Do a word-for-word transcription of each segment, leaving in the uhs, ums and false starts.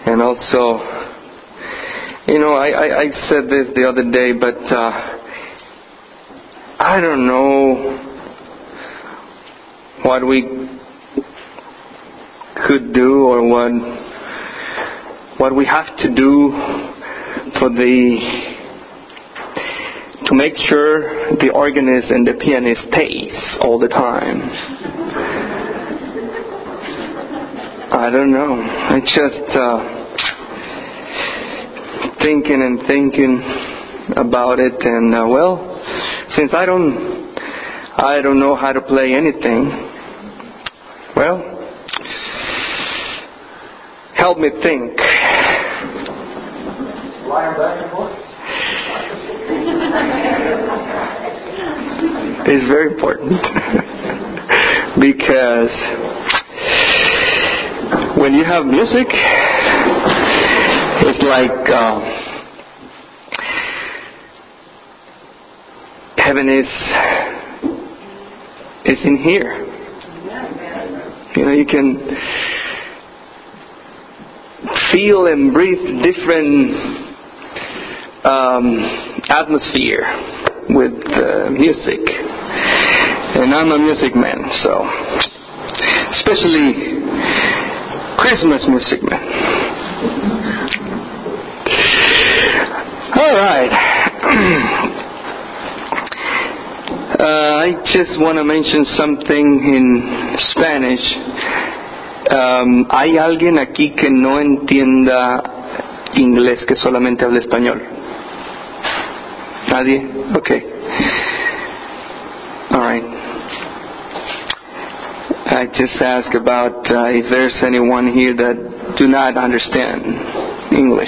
And also, you know, I, I, I said this the other day, but uh, I don't know what we could do or what what we have to do for the to make sure the organist and the pianist stays all the time. I don't know. I just uh, thinking and thinking about it, and uh, well, since I don't, I don't know how to play anything. Well, help me think. It's very important because when you have music, it's like uh, heaven is is in here. You know, you can feel and breathe different um, atmosphere with uh, music. And I'm a music man, so especially Christmas music man. All right. uh, I just want to mention something in Spanish. Um, ¿Hay alguien aquí que no entienda inglés, que solamente hable español? ¿Nadie? Okay. All right. I just ask about uh, if there's anyone here that do not understand English.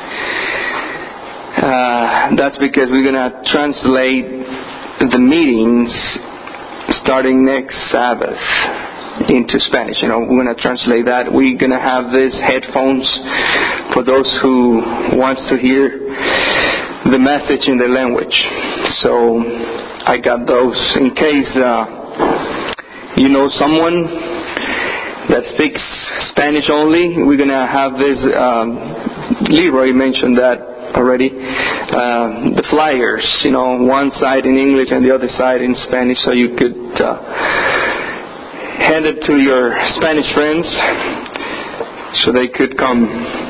Uh, that's because we're going to translate the meetings starting next Sabbath into Spanish. You know, we're going to translate that. We're going to have these headphones for those who wants to hear the message in their language. So I got those in case uh, you know someone that speaks Spanish only. We're going to have this, um, Leroy mentioned that already, uh, the flyers, you know, one side in English and the other side in Spanish, so you could uh, hand it to your Spanish friends so they could come.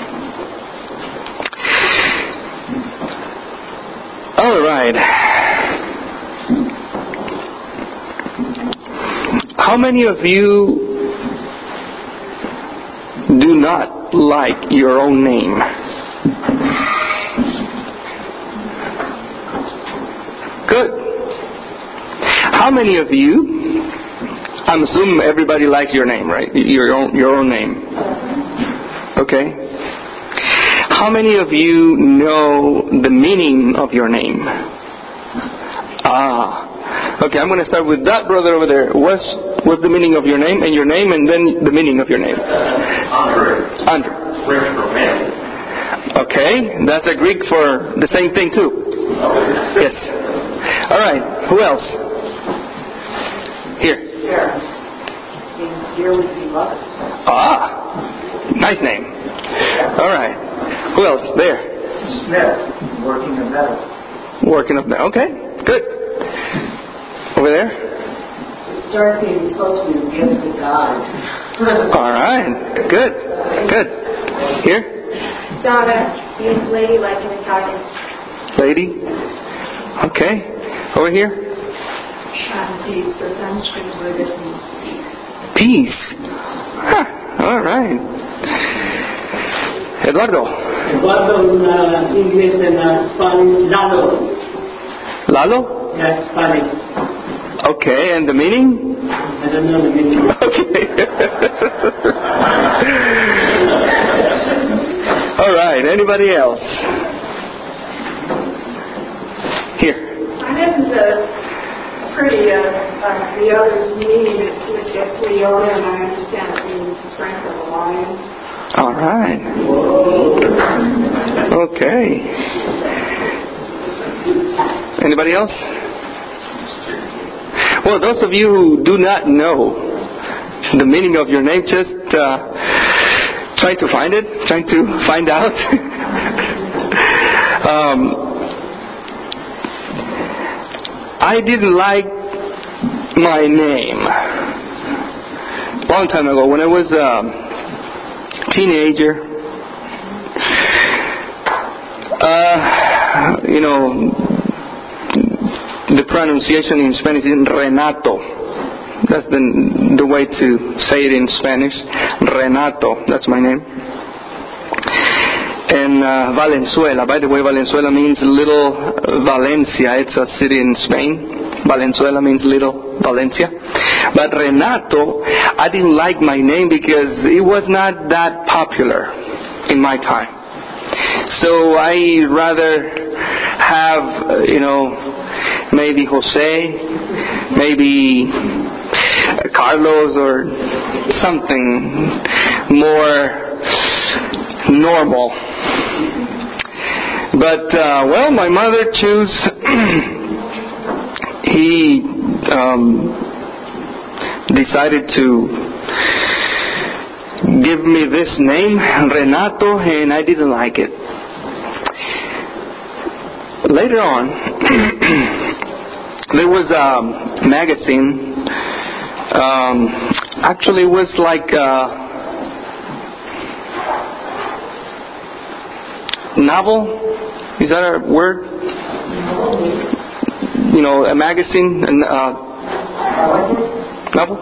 All right. How many of you do not like your own name? Good. How many of you, I'm assuming everybody likes your name, right? Your own, your own name. Okay. How many of you know the meaning of your name? Ah. Okay, I'm going to start with that brother over there. What's, what's the meaning of your name and your name and then the meaning of your name? Andrew. Andrew. French for man. Okay, that's a Greek for the same thing too. Yes. All right, who else? Here. Here. Means dearly beloved. Ah, nice name. All right. Who else? There. Smith. Working of metal. Working up there. Okay, good. Over there. It's Dorothy. It's supposed to be the gift of God. All right, good, good. Here. Donna, means lady like in Italian. Lady. Okay. Over here. Shanti, it's the Sanskrit word that means Peace. peace. Huh. All right. Eduardo. Eduardo in uh, English and uh, Spanish, Lalo. Lalo? Yeah, Spanish. Okay, and the meaning? I don't know the meaning. Okay. All right, anybody else? Here. My name is uh, pretty, uh, uh, the others meaning it, which is Leona, and I understand it means the strength of a lion. All right. Okay. Anybody else? Well, those of you who do not know the meaning of your name, just uh, trying to find it, trying to find out. um, I didn't like my name. Long time ago, when I was a teenager, uh, you know, the pronunciation in Spanish is Renato. That's the the way to say it in Spanish. Renato, that's my name. And uh, Valenzuela. By the way, Valenzuela means little Valencia. It's a city in Spain. Valenzuela means little Valencia. But Renato, I didn't like my name because it was not that popular in my time. So I rather have, you know, maybe Jose, maybe Carlos, or something more normal. But, uh, well, my mother chose, he um, decided to give me this name, Renato, and I didn't like it. Later on, there was a magazine. Um, actually, it was like a novel. Is that a word? You know, a magazine, a uh, novel.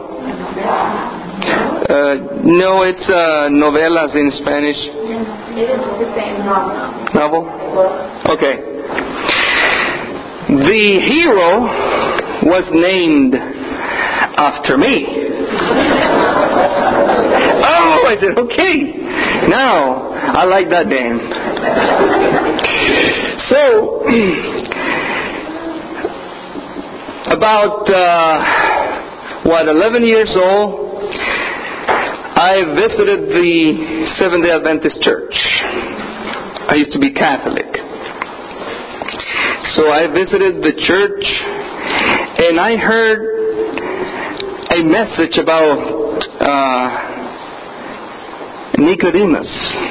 Uh, no, it's uh, novelas in Spanish. It is the same novel. Novel? Okay. The hero was named after me. Oh, I said, okay. Now, I like that name. So, about, uh, what, eleven years old, I visited the Seventh-day Adventist Church. I used to be Catholic. So I visited the church, and I heard a message about uh, Nicodemus.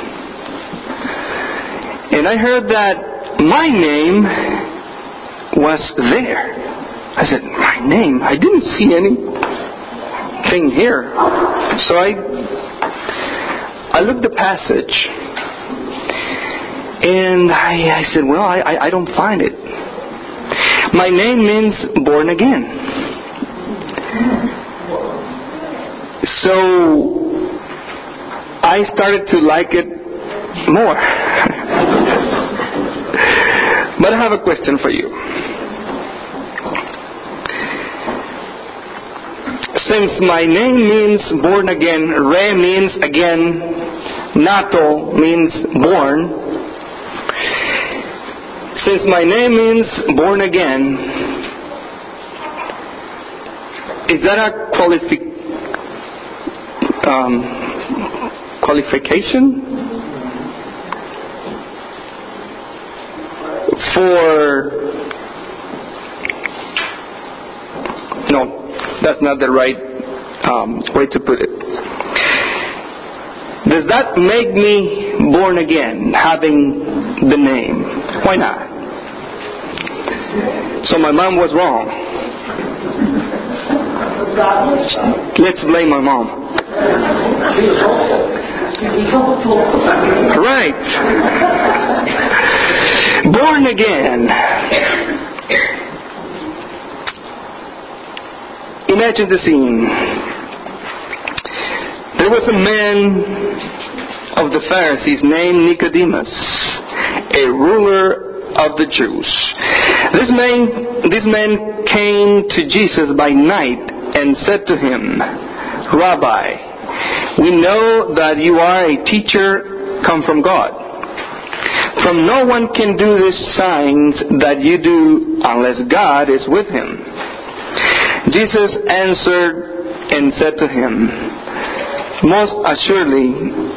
And I heard that my name was there. I said, my name? I didn't see anything here. So I I looked the passage, and I, I said, well, I, I, I don't find it. My name means born again. So I started to like it more. But I have a question for you. Since my name means born again, Re means again, Nato means born. Since my name means born again, is that a qualifi- um, qualification for... No, that's not the right um, way to put it. Does that make me born again, having the name? Why not? So my mom was wrong. Let's blame my mom. Right. Born again. Imagine the scene. There was a man of the Pharisees named Nicodemus, a ruler of the Jews. This man, this man came to Jesus by night and said to him, Rabbi, we know that you are a teacher come from God. For no one can do these signs that you do unless God is with him. Jesus answered and said to him, most assuredly,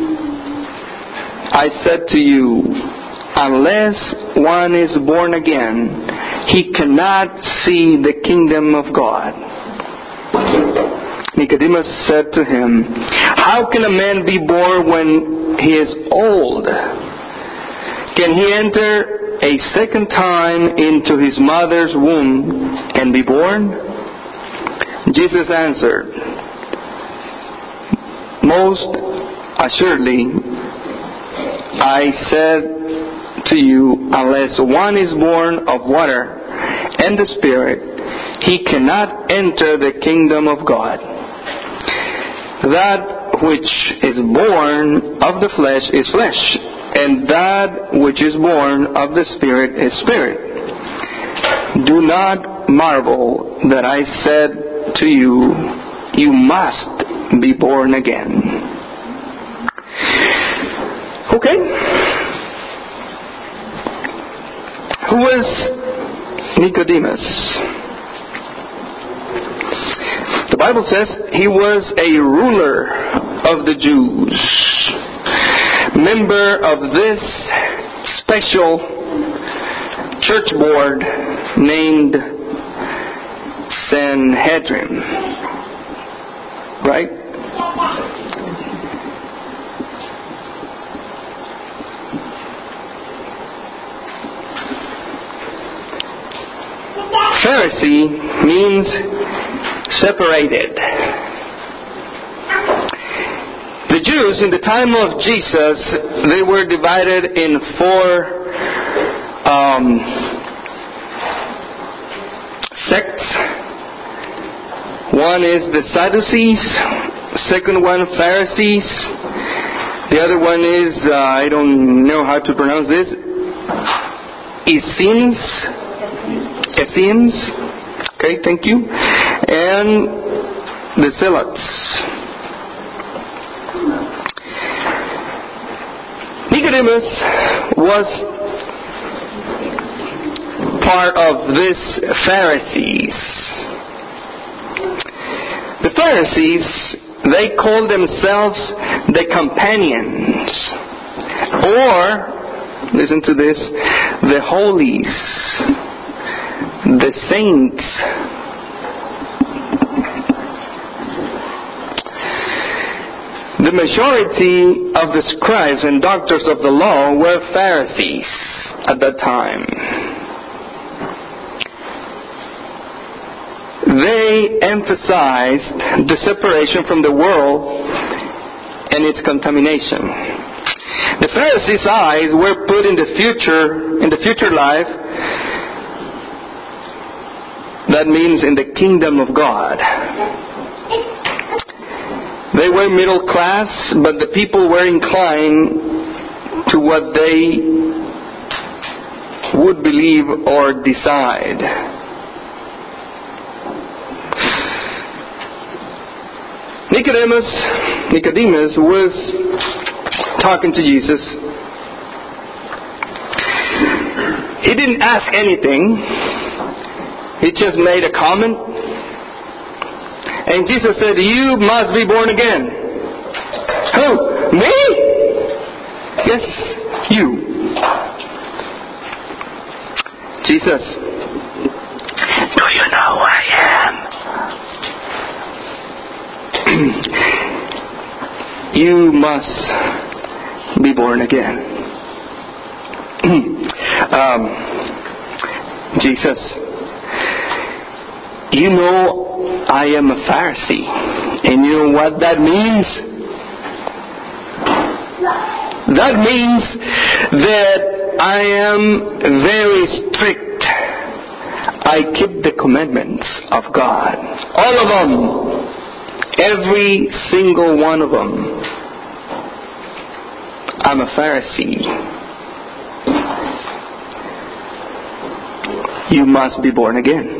I said to you, unless one is born again, he cannot see the kingdom of God. Nicodemus said to him, how can a man be born when he is old. Can he enter a second time into his mother's womb and be born? Jesus answered, most assuredly, I said to you, unless one is born of water and the Spirit, he cannot enter the kingdom of God. That which is born of the flesh is flesh, and that which is born of the Spirit is spirit. Do not marvel that I said to you, you must be born again. Okay. Who was Nicodemus? The Bible says he was a ruler of the Jews, member of this special church board named Sanhedrin. Right? Pharisee means separated. The Jews in the time of Jesus, they were divided in four um, sects. One is the Sadducees, second one Pharisees, the other one is, uh, I don't know how to pronounce this, Essenes, Essenes, okay, thank you, and the Zealots. Nicodemus was part of this Pharisees. The Pharisees, they called themselves the companions, or, listen to this, the holies, the saints. The majority of the scribes and doctors of the law were Pharisees at that time. They emphasized the separation from the world and its contamination. The Pharisees' eyes were put in the future, in the future life. That means in the kingdom of God. They were middle class, but the people were inclined to what they would believe or decide. Nicodemus, Nicodemus was talking to Jesus. He didn't ask anything. He just made a comment. And Jesus said, you must be born again. Who? Me? Yes, you. Jesus, do you know who I am? You must be born again. um, Jesus, you know I am a Pharisee. And you know what that means? That means that I am very strict. I keep the commandments of God. All of them. Every single one of them. I'm a Pharisee. You must be born again.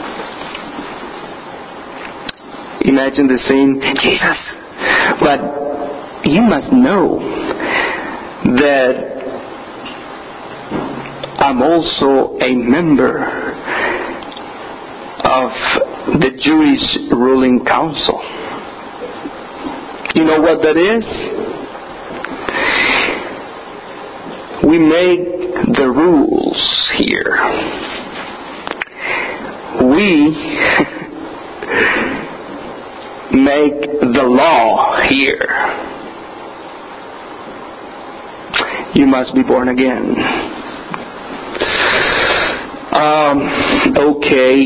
Imagine the scene. Jesus, but you must know that I'm also a member of the Jewish ruling council. You know what that is? We make the rules here. We make the law here. you must be born again. Um, okay.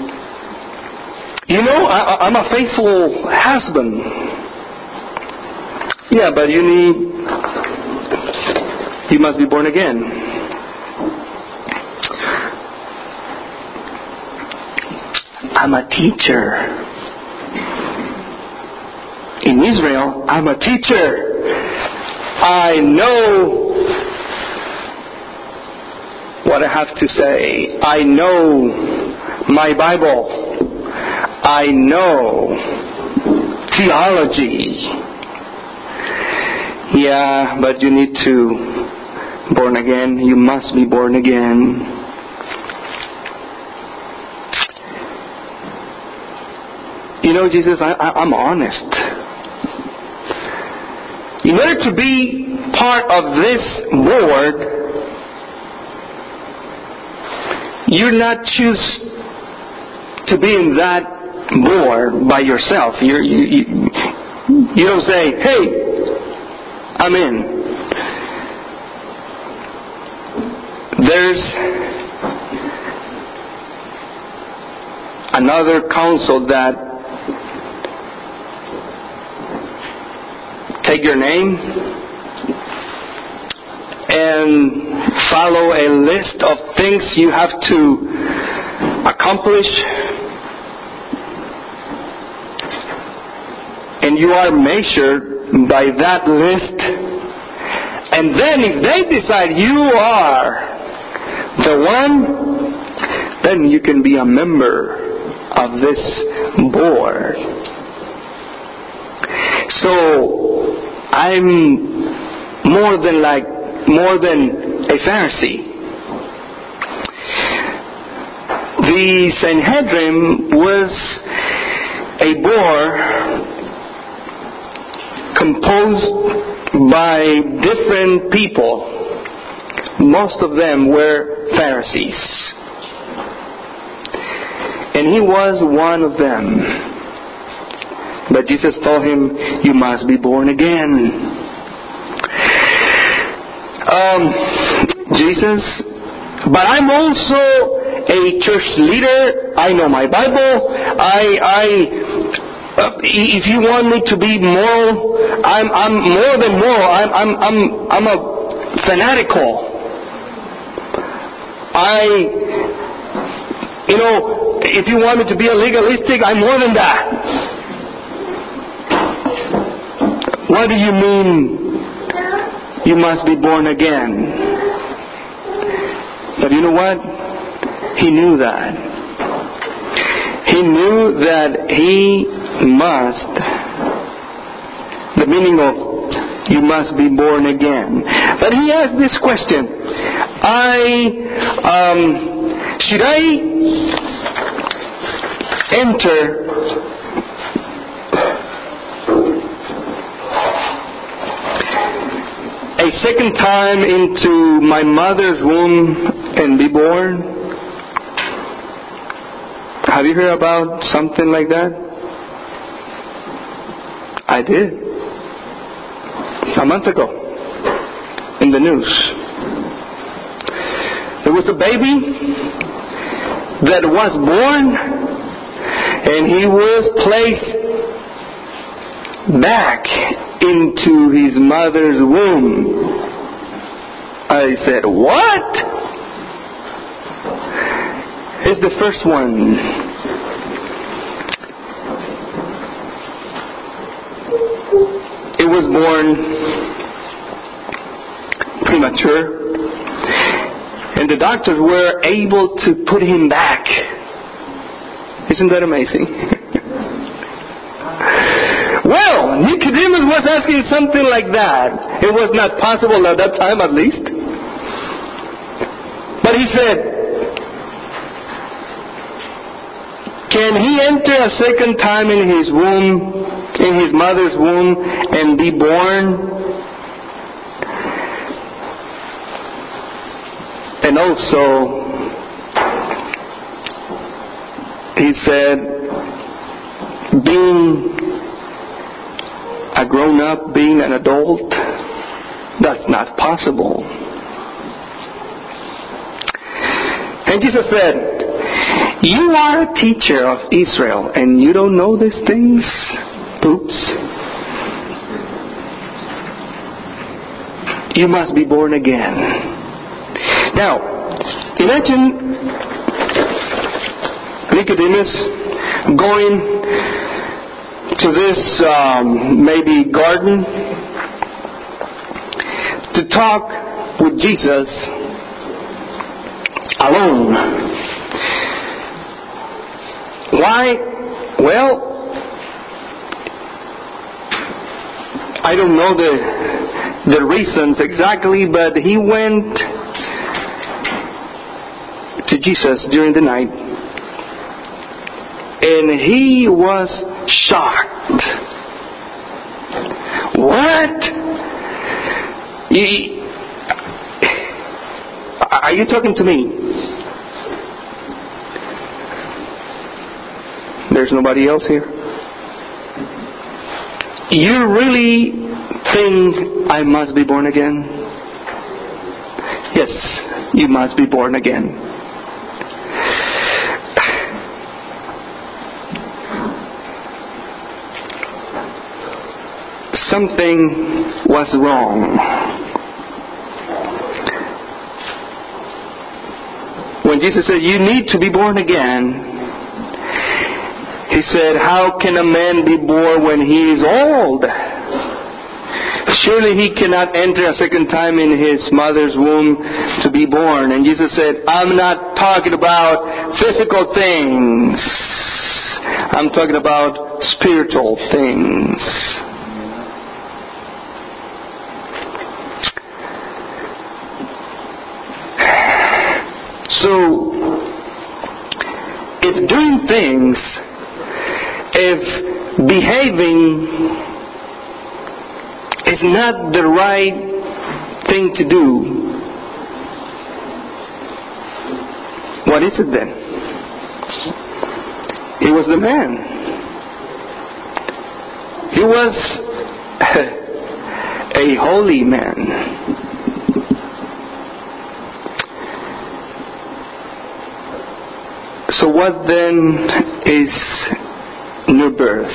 You know, I, I'm a faithful husband. Yeah, but you need, you must be born again. I'm a teacher. In Israel, I'm a teacher. I know what I have to say. I know my Bible. I know theology. Yeah, but you need to born again. You must be born again. You know, Jesus, I, I, I'm honest. In order to be part of this board, you're not choose to be in that board by yourself. You're, you, you, you don't say, hey, I'm in. There's another council that take your name and follow a list of things you have to accomplish, and you are measured by that list. And then if they decide you are the one, then you can be a member of this board. So I'm more than like more than a Pharisee. The Sanhedrin was a board composed by different people. Most of them were Pharisees. And he was one of them. But Jesus told him, you must be born again. Um, Jesus, but I'm also a church leader. I know my Bible. I, I, uh, if you want me to be moral, I'm, I'm more than moral. I'm, I'm, I'm, I'm a fanatical. I, you know, if you want me to be a legalistic, I'm more than that. What do you mean you must be born again? But you know what? He knew that. He knew that he must, the meaning of you must be born again. But he asked this question. I, um, should I enter a second time into my mother's womb and be born? Have you heard about something like that? I did. A month ago. In the news. There was a baby that was born and he was placed back into his mother's womb. I said, what? It's the first one. It was born premature, and the doctors were able to put him back. Isn't that amazing? Well, Nicodemus was asking something like that. It was not possible at that time, at least. But he said, can he enter a second time in his womb, in his mother's womb, and be born? And also, he said, being a grown-up, being an adult, That's not possible. And Jesus said, you are a teacher of Israel and you don't know these things? Oops. You must be born again. Now, imagine Nicodemus going to this um, maybe garden to talk with Jesus alone. Why? Well, I don't know the the reasons exactly, but he went to Jesus during the night and he was shocked. What? You, are you talking to me? There's nobody else here. You really think I must be born again? Yes, you must be born again. Something was wrong. When Jesus said, you need to be born again, He said, how can a man be born when he is old? Surely he cannot enter a second time in his mother's womb to be born. And Jesus said, I'm not talking about physical things. I'm talking about spiritual things. So, if doing things, if behaving is not the right thing to do, what is it then? He was the man. He was a holy man. So what then is new birth?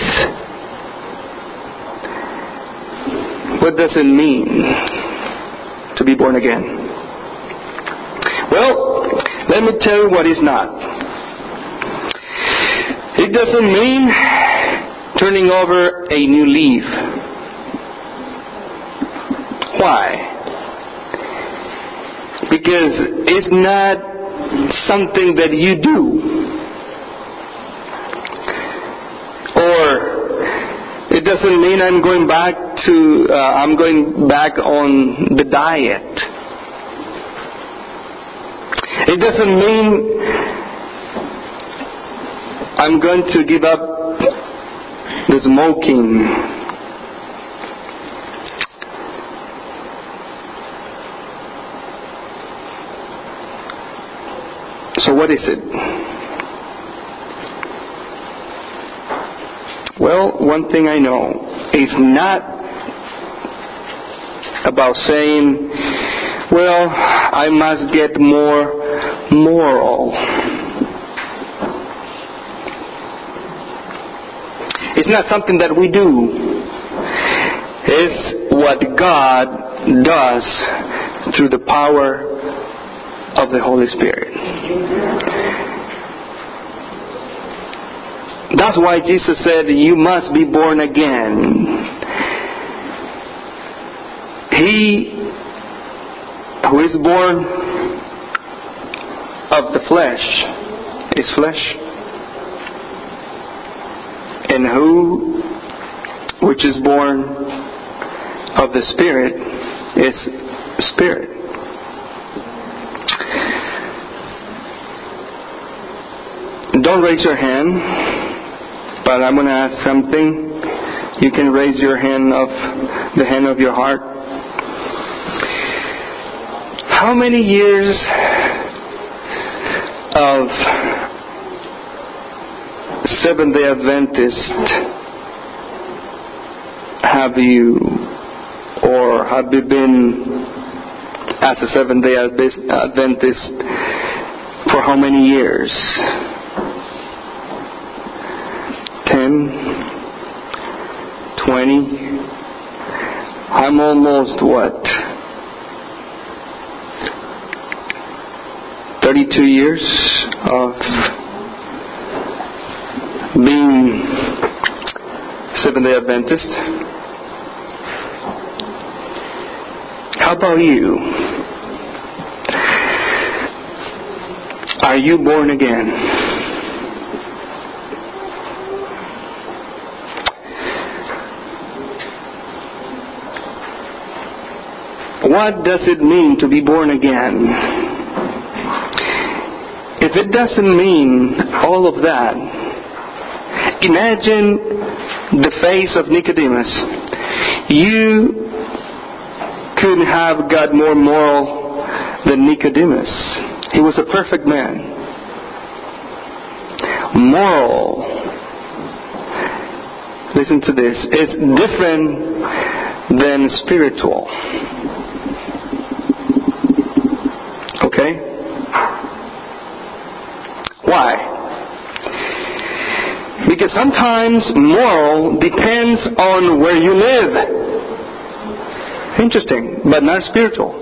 What does it mean to be born again? Well, let me tell you what is not. It doesn't mean turning over a new leaf. Why? Because it's not something that you do. Or it doesn't mean I'm going back to uh, I'm going back on the diet. It doesn't mean I'm going to give up the smoking. So what is it? Well, one thing I know, it's not about saying, well, I must get more moral. It's not something that we do. It's what God does through the power of the Holy Spirit. That's why Jesus said, you must be born again. He who is born of the flesh is flesh. And who which is born of the Spirit is spirit. Don't raise your hand, but I'm going to ask something. You can raise your hand of the hand of your heart. How many years of Seventh-day Adventist have you, or or have you been as a Seventh-day Adventist for how many years? Ten? Twenty? I'm almost what? Thirty-two years of being Seventh-day Adventist. How about you? Are you born again? What does it mean to be born again? If it doesn't mean all of that, imagine the face of Nicodemus. You couldn't have got more moral than Nicodemus. He was a perfect man. Moral, listen to this, is different than spiritual. Okay? Why? Because sometimes moral depends on where you live. Interesting, but not spiritual.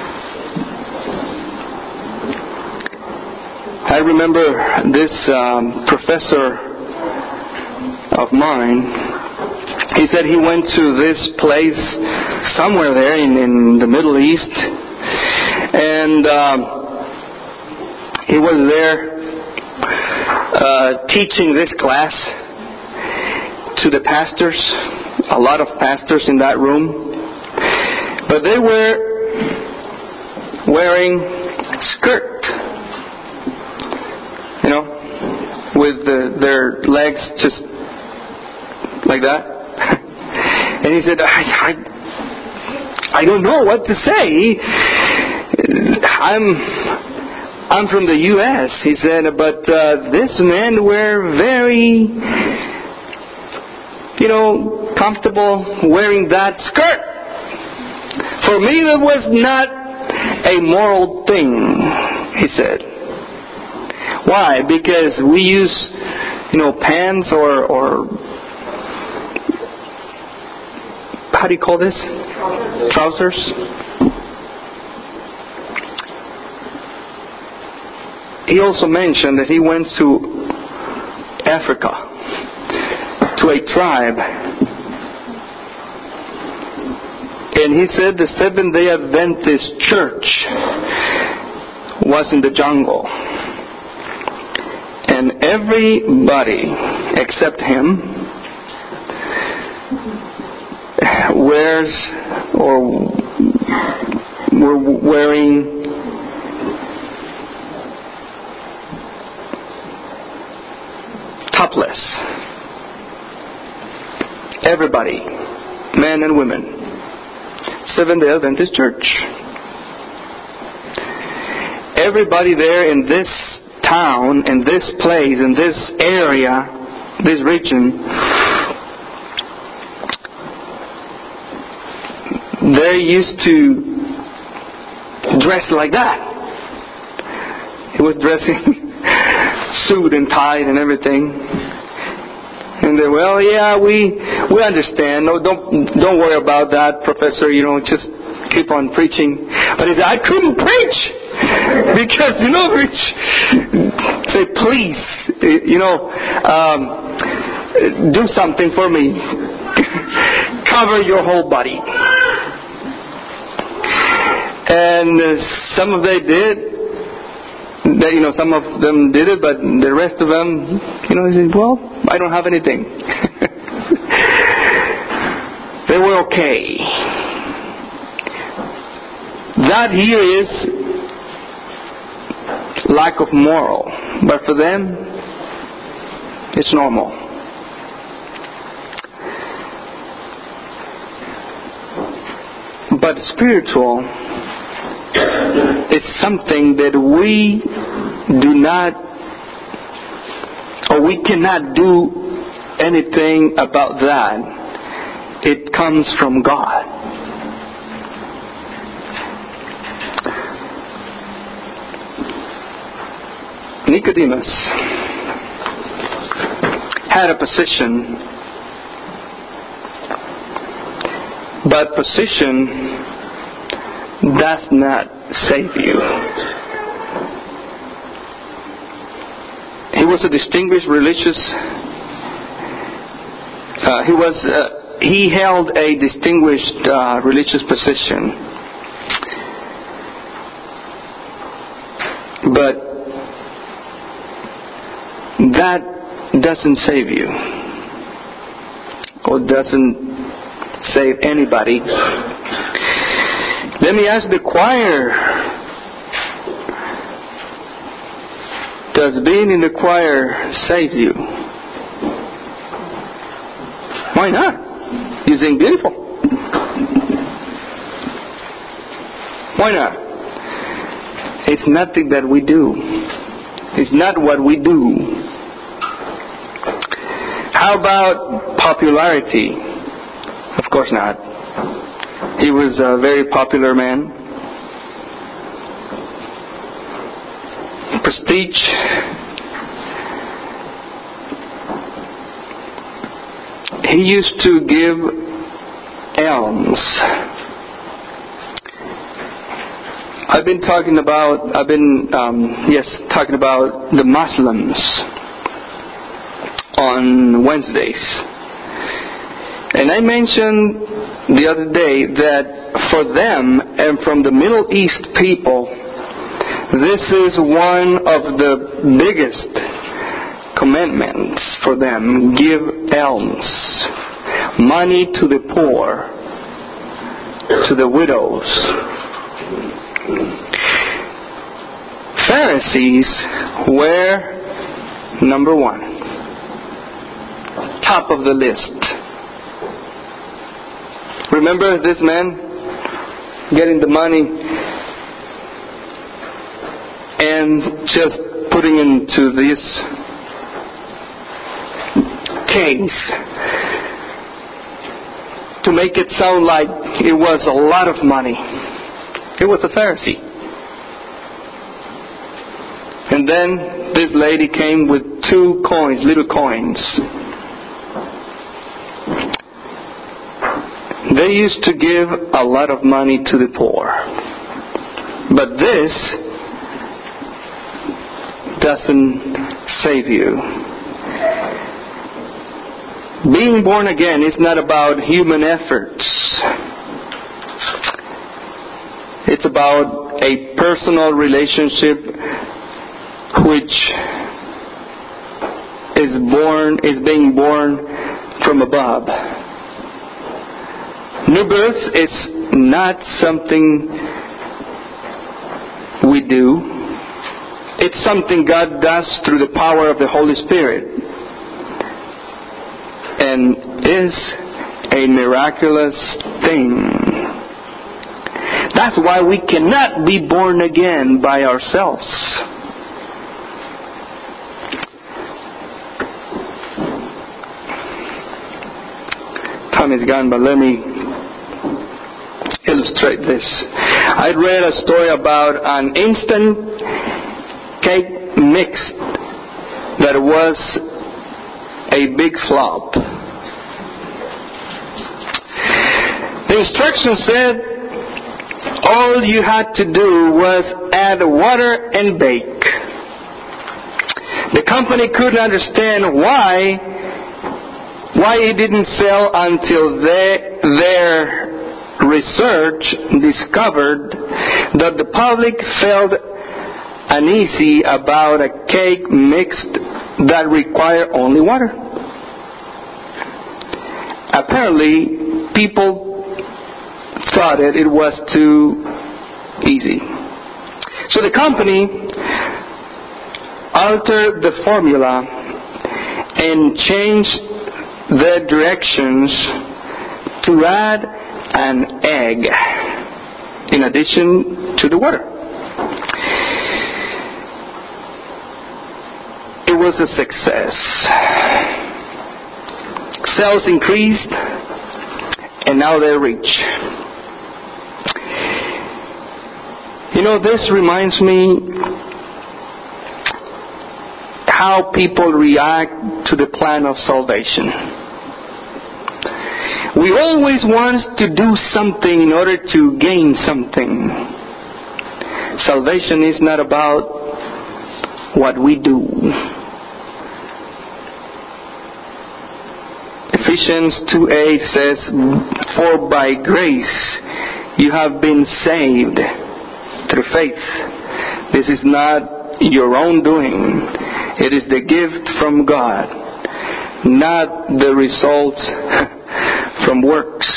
I remember this um, professor of mine. He said he went to this place somewhere there in, in the Middle East, and um, he was there uh, teaching this class to the pastors, a lot of pastors in that room. But they were wearing skirt, you know, with the, their legs just like that. And he said, I, I, I don't know what to say. I'm, I'm from the U S He said, but uh, this men were very, you know, comfortable wearing that skirt. For me, it was not a moral thing, he said. Why? Because we use, you know, pants or, or how do you call this? Trousers. He also mentioned that he went to Africa, to a tribe. And he said the Seventh-day Adventist church was in the jungle. And everybody except him wears or were wearing topless. Everybody, men and women. Seventh-day Adventist church. Everybody there in this town, in this place, in this area, this region, they used to dress like that. He was dressing suit and tie and everything. And they, well, yeah, we we understand. No, don't don't worry about that, Professor. You know, just keep on preaching. But he said, I couldn't preach because you know, preach. Say, please, you know, um, do something for me. Cover your whole body. And uh, some of they did. That, you know, some of them did it, but the rest of them, you know, they said, well, I don't have anything. They were okay. That here is lack of moral. But for them, it's normal. But spiritual is something that we do not, or we cannot do anything about that. It comes from God. Nicodemus had a position, but position does not save you. He was a distinguished religious. Uh, he was. Uh, he held a distinguished uh, religious position, but that doesn't save you, or doesn't save anybody. Let me ask the choir, does being in the choir save you? Why not? You sing beautiful. Why not? It's nothing that we do. It's not what we do. How about popularity? Of course not. He was a very popular man. Prestige. He used to give alms. I've been talking about, I've been, um, yes, talking about the Muslims on Wednesdays. And I mentioned the other day that for them and from the Middle East people, this is one of the biggest commandments for them. Give alms, money to the poor, to the widows. Pharisees were number one, top of the list. Remember this man getting the money and just putting into this case to make it sound like it was a lot of money. It was a Pharisee. And then this lady came with two coins, little coins. They used to give a lot of money to the poor. But this doesn't save you. Being born again is not about human efforts. It's about a personal relationship which is born, is being born from above. New birth is not something we do. It's something God does through the power of the Holy Spirit, and is a miraculous thing. That's why we cannot be born again by ourselves. Time is gone, but let me illustrate this. I read a story about an instant cake mix that was a big flop. The instructions said all you had to do was add water and bake. The company couldn't understand why why it didn't sell until they, their research discovered that the public felt uneasy about a cake mixed that required only water. Apparently, people thought it, it was too easy. So the company altered the formula and changed the directions to add an egg in addition to the water. It was a success. Sales increased, and now they're rich. You know, this reminds me how people react to the plan of salvation. We always want to do something in order to gain something. Salvation is not about what we do. Ephesians two eight says, "For by grace you have been saved through faith. This is not your own doing. It is the gift from God, not the result from works."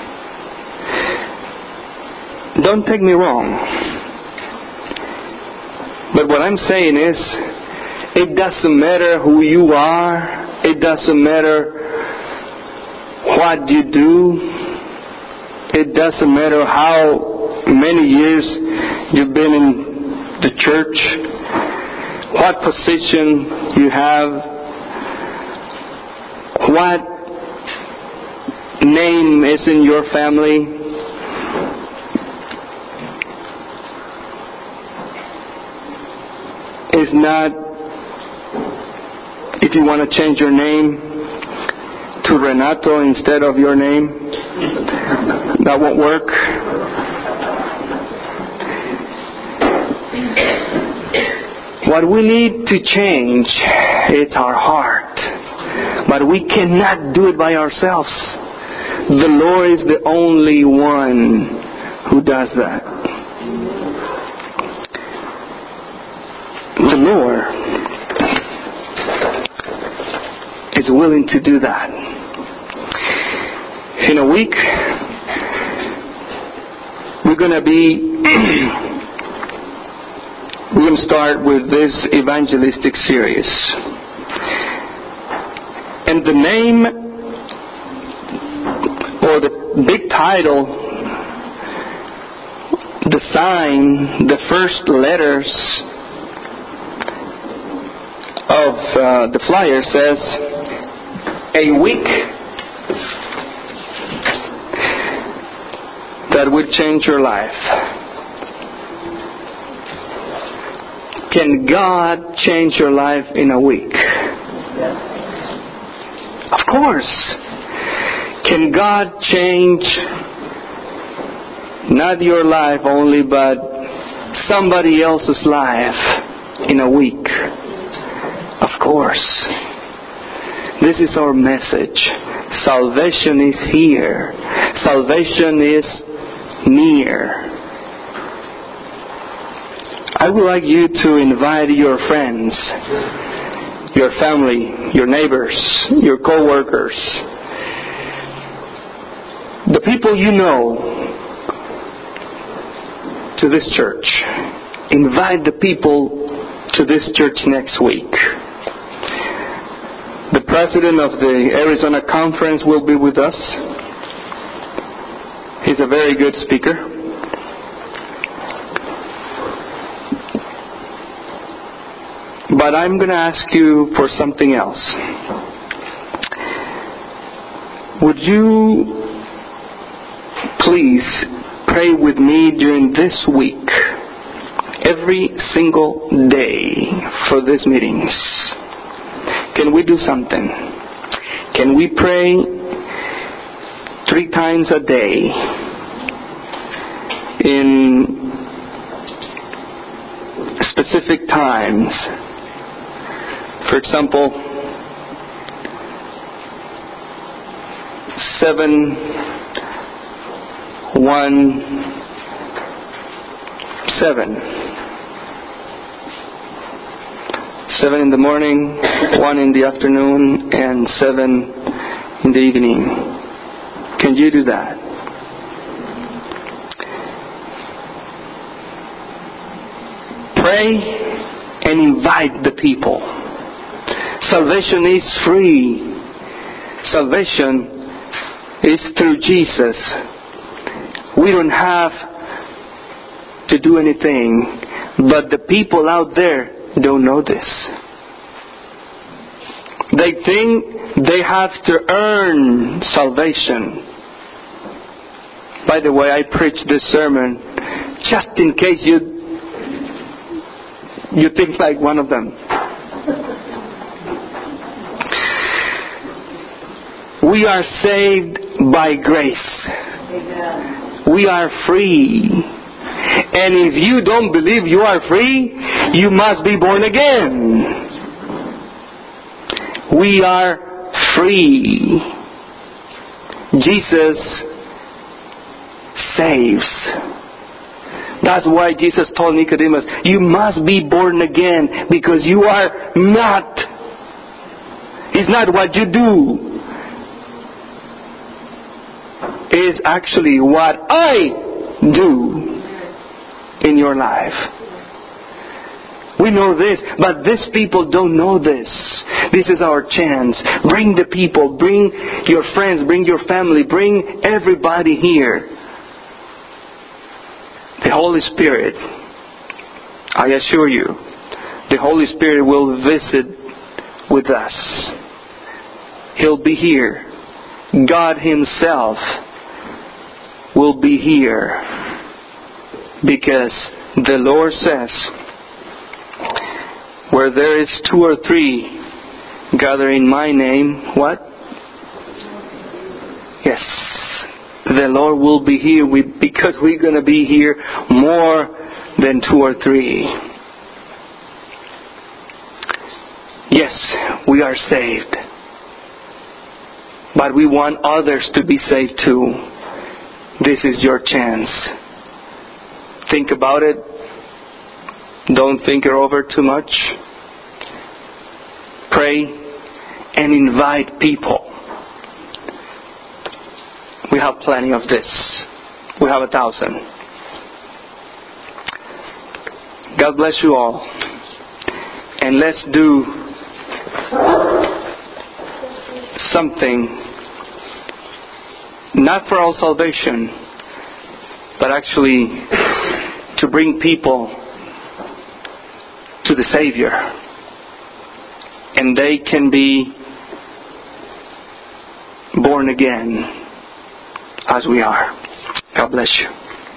Don't take me wrong. But what I'm saying is, it doesn't matter who you are. It doesn't matter what you do. It doesn't matter how many years you've been in the church, what position you have, what name is in your family. It's not, if you want to change your name to Renato instead of your name, that won't work. What we need to change is our heart. But we cannot do it by ourselves. The Lord is the only one who does that. The Lord is willing to do that. In a week, we're going to be we're going to start with this evangelistic series. And the name, or the big title, the sign, the first letters of uh, the flyer says, "A week that would change your life." Can God change your life in a week? Of course. Can God change not your life only, but somebody else's life in a week? Of course. This is our message. Salvation is here. Salvation is near. I would like you to invite your friends, your family, your neighbors, your co-workers, the people you know, to this church. Invite the people to this church next week. The president of the Arizona Conference will be with us. He's a very good speaker. But I'm going to ask you for something else. Would you please pray with me during this week, every single day for these meetings? Can we do something? Can we pray three times a day in specific times? For example, seven, one, seven. Seven in the morning, one in the afternoon, and seven in the evening. Can you do that? Pray and invite the people. Salvation is free. Salvation is through Jesus. We don't have to do anything, but the people out there don't know this. They think they have to earn salvation. By the way, I preached this sermon just in case you you think like one of them. We are saved by grace. Amen. We are free. And if you don't believe you are free, you must be born again. We are free. Jesus saves. That's why Jesus told Nicodemus, you must be born again, because you are not. It's not what you do. It's actually what I do in your life. We know this, but these people don't know this. This is our chance. Bring the people, bring your friends, bring your family, bring everybody here. The Holy Spirit, I assure you, the Holy Spirit will visit with us. He'll be here. God Himself will be here. Because the Lord says, where there is two or three gathered in my name, what? Yes. The Lord will be here we, because we're going to be here more than two or three. Yes, we are saved. But we want others to be saved too. This is your chance. Think about it. Don't think it over too much. Pray and invite people. We have plenty of this. We have a thousand. God bless you all. And let's do something, not for our salvation, but actually to bring people to the Savior. And they can be born again as we are. God bless you.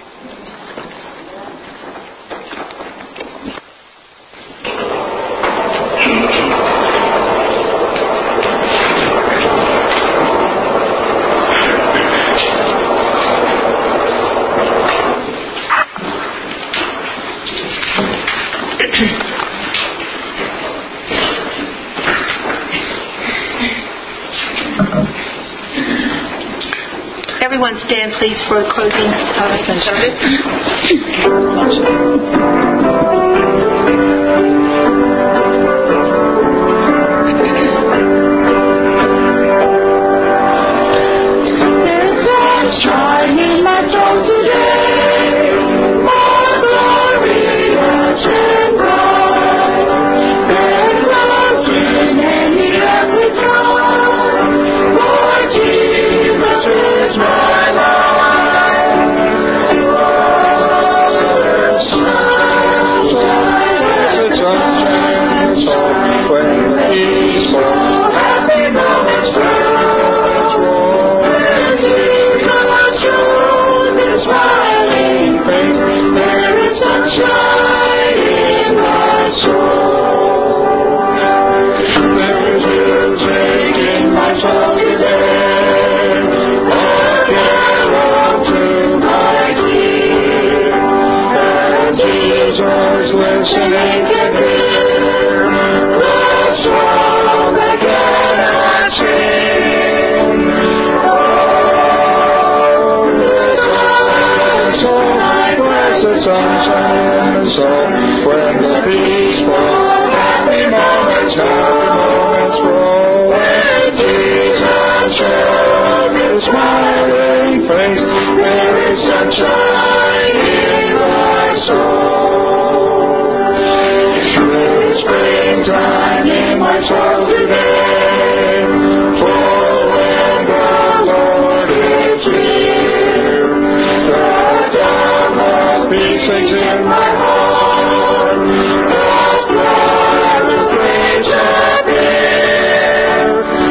Everyone stand, please, for a closing uh, service. Shining light on today, more glorious and bright, and floating in the earth with God, for Jesus is my life. Oh, sunshine, sunshine, sunshine, when the peaceful, happy moments come. Smiling face, there is sunshine in my soul. There is music in my soul today. I carol to my King, and Jesus listening can hear the song again I sing. Sunshine, so when the peaceful, happy moments, happy moments roll, when Jesus shows His smiling face, there is sunshine in my soul. There is springtime in my soul today, for when the Lord is here, peace is in my heart, the blood of grace appear.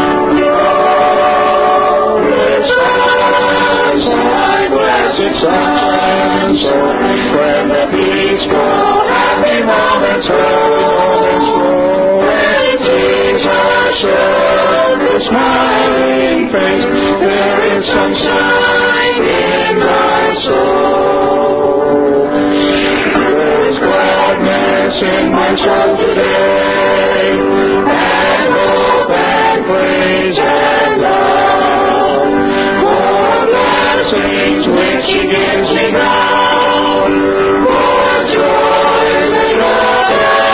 Oh, it's sunshine, blessed sunshine, so when the peaceful, happy moments, happy moments flow, when Jesus shows your smiling face. There is sunshine in my soul. There is gladness in my soul today, and hope and praise and love for blessings which He gives me now, for joy that not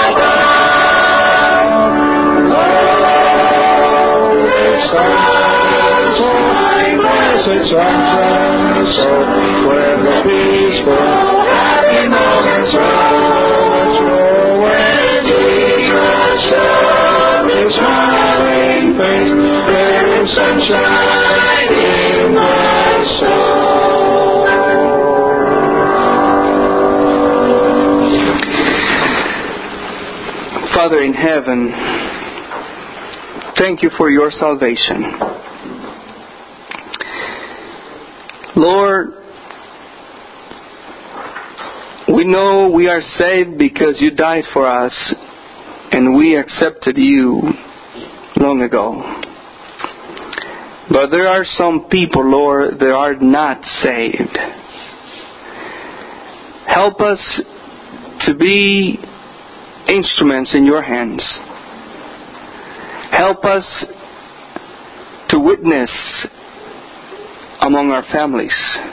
abound. Oh, this sunshine, blessed sunshine, so where the peaceful, happy moments roll, when Jesus showed His smiling face, there is sunshine in my soul. Father in heaven, thank you for your salvation. Lord, we know we are saved because you died for us and we accepted you long ago. But there are some people, Lord, that are not saved. Help us to be instruments in your hands. Help us to witness among our families.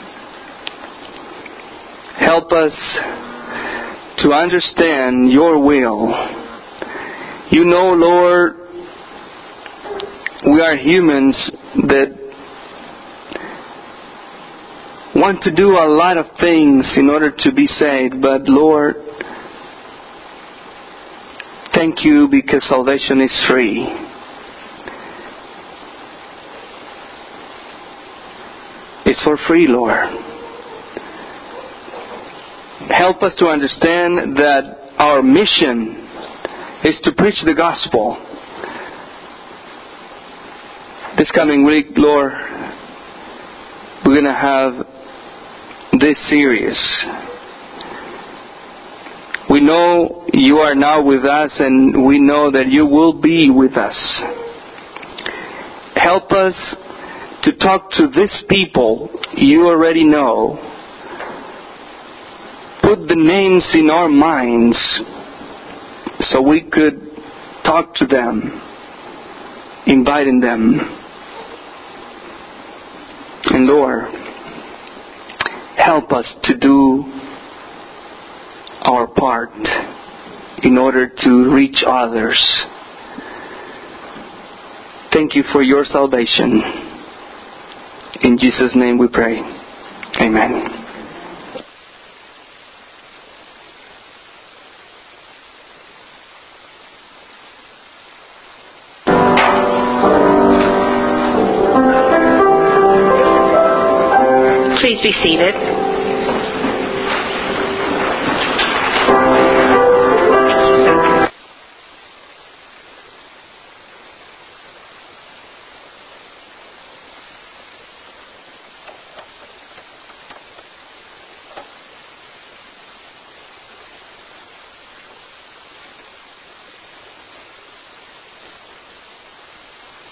Help us to understand your will. You know, Lord, we are humans that want to do a lot of things in order to be saved, but Lord, thank you because salvation is free. It's for free, Lord. Help us to understand that our mission is to preach the gospel. This coming week, Lord, we're going to have this series. We know you are now with us, and we know that you will be with us. Help us to talk to these people you already know. Put the names in our minds so we could talk to them, inviting them. And Lord, help us to do our part in order to reach others. Thank you for your salvation. In Jesus' name we pray. Amen. Please be seated.